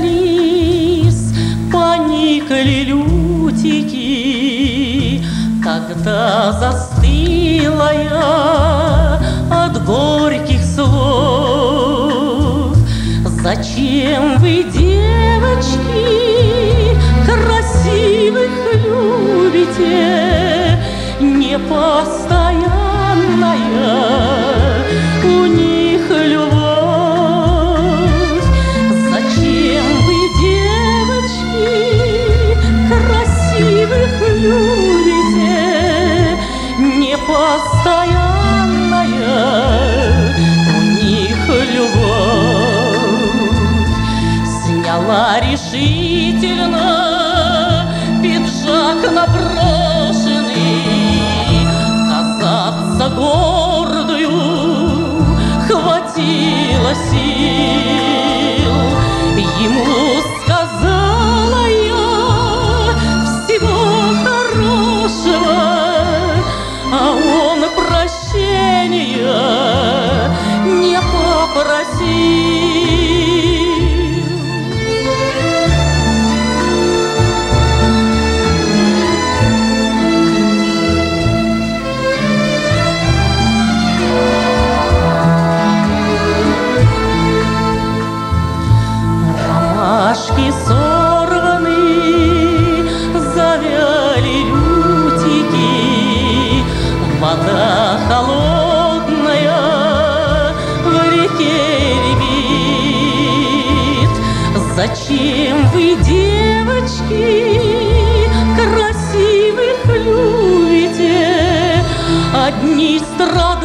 раздались, поникли лютики, когда застыла я от горьких слов. Зачем вы, девочки, красивых любите? Непостоянная у них любовь. Зачем вы, девочки, красивых любите? Непостоянная у них любовь. Сняла решительно пиджак наброшенный, казаться гордою хватило сил. Ему сказала я всего хорошего, а он прощения не попросил. Ромашки сорваны, завяли лютики, вода холодная в реке рябит. Зачем вы, девочки, красивых любите? Одни страдают,